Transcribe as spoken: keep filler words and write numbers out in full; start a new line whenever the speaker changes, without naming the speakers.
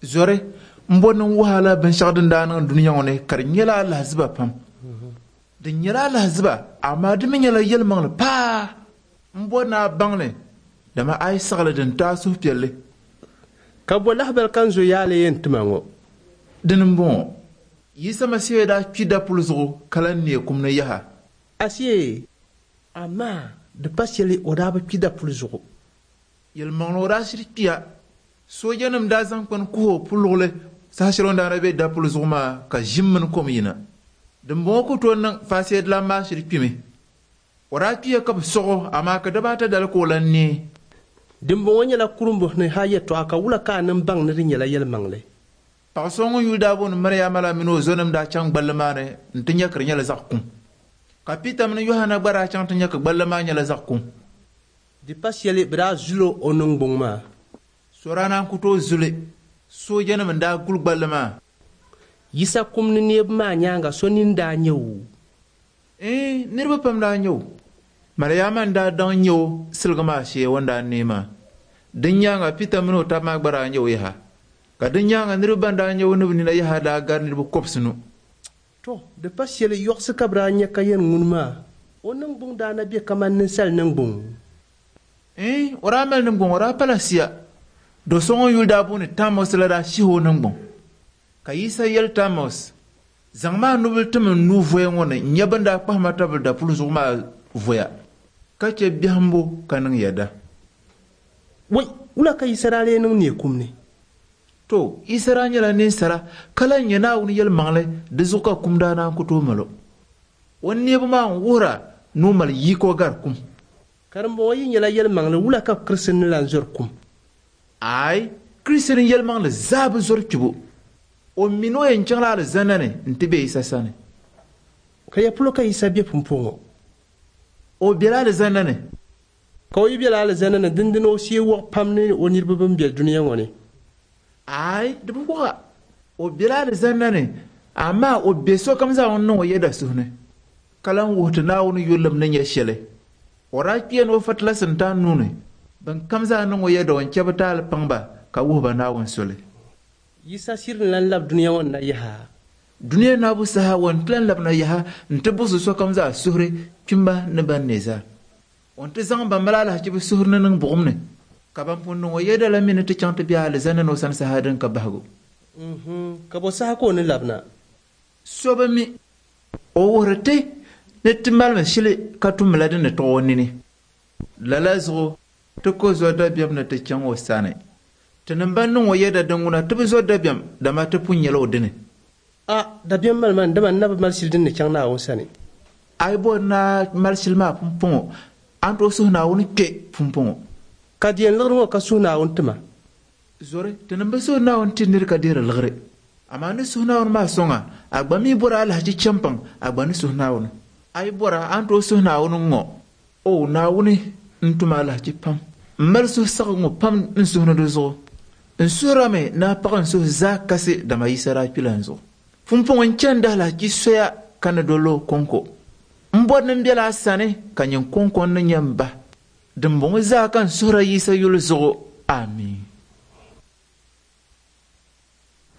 zore mbon wahala ban shagdin da nan duniya woni kar nyela Allah zuba pam da nyela Allah zuba amma dimi nyela yel mang pa mbona bangle da ma ai sagla din ta su pelle
ka bo lahbal kanzo yale yen tumango
din bon yisa masiye da kida pulzo kalan ne kumna yaha
asiye amma da pasiyali odaba kida pulzo
yel mang ora shirkiya sojanam da zan kon ko pulole sa shiron da rabe da pulzo ma ka jimmin komina din bon ko to nan fasiye da ma shirkime ora kiya ka so amma ka dabata dal ko lan ne
dimbo wanya la kurumbo ne hayeto aka wula ka nan bang ne rinya la yel mangle
pa songo yulda bon maryama la mino zonam da chang balmane ntinya krnya la zakkum kapita min yohana bara chang tinya ka balmanya la zakkum
di pasiyele bra zulo onong bongma
sorana kuto zule so janam da gul balma
yisa kum ni ne ma nyanga sonin da nyew
eh nirba pam da nyew maryama da dan nyew silgama she wanda nema dinya nga pita mino ta magbara nyew ya ka dinya nga nirba da nyew ni na ya da gar nirba kopsunu
to de pasiyele yox kabra nya kayen ngunma onong bong da na be kaman nin sel nang bong
eh ora mel nang bong ora palasia do songo yulda boni tamos la da shiho nang bong ka yisa yel tamos zangma nubul tum nu voye ngone nyabanda pa mata da pulus ma voya ka ce bihambo kanan yada
wai ula ka yisara le nan ne kumne
to isara nyala ne sara kala nyana woni yel mangle de zuka kumda na ko to malo wonni ba ma wura numal yiko gar kum
karambo wayi nyala yel mangle wula ka krisen lan zor kum
ai krisen yel mangle zab zor kibo o mino en changla la zanane ntibe isa sane
kaya pulo ka isa be pumpongo
o bela la zanane
ko yi bela la zanane dindino si wo pamne o nirbe bam be duniya ngone
ai dubu ko o bela la zanane amma o beso kamza wonno yeda suhne kalan woto na woni yulam nan ya shele ora kiyen o fatla santa nune ban kamza nan o yeda won kebtal pangba ka wo ba na won sole
yisa sirin lan lab duniya won na yaha
duniya na bu saha won plan lab na yaha ntabu so kamza suhre kimba ne ban neza on te zang ba malala ha ci suhre nan bugumne ka ban pon no yeda la minute chante biya le zanan o san sahadan ka bahgo
mhm ka bo saha ko ne labna
so ba mi o worate ne timbal ma shile ka tum ladin ne to wonni lalazo to ko zo da biyam na te chan o sane tanan ban no yeda danguna to zo da biyam da ma ta punyalo dine
a da biyam mal man da man na mal shildin ne chan na o sane
ai bo na mal shilma pumpon anto so na woni ke pumpon
ka diyan lagro ka suna on tuma
zore tanan ba so na won tinir ka dira lagre amma ni so na won ma songa agba mi bora alhaji champan agba ni so na won ai bora anto so na won ngo o na woni ntuma alhaji pam mal so sago ngo pam nso na dozo nsura me na pakan so za kase da mai sara pilanzo pumpon chanda alhaji soya kana dolo konko mbod nan bela sane kanyen konko nan yamba dumbon za kan sura yisa yul zo amin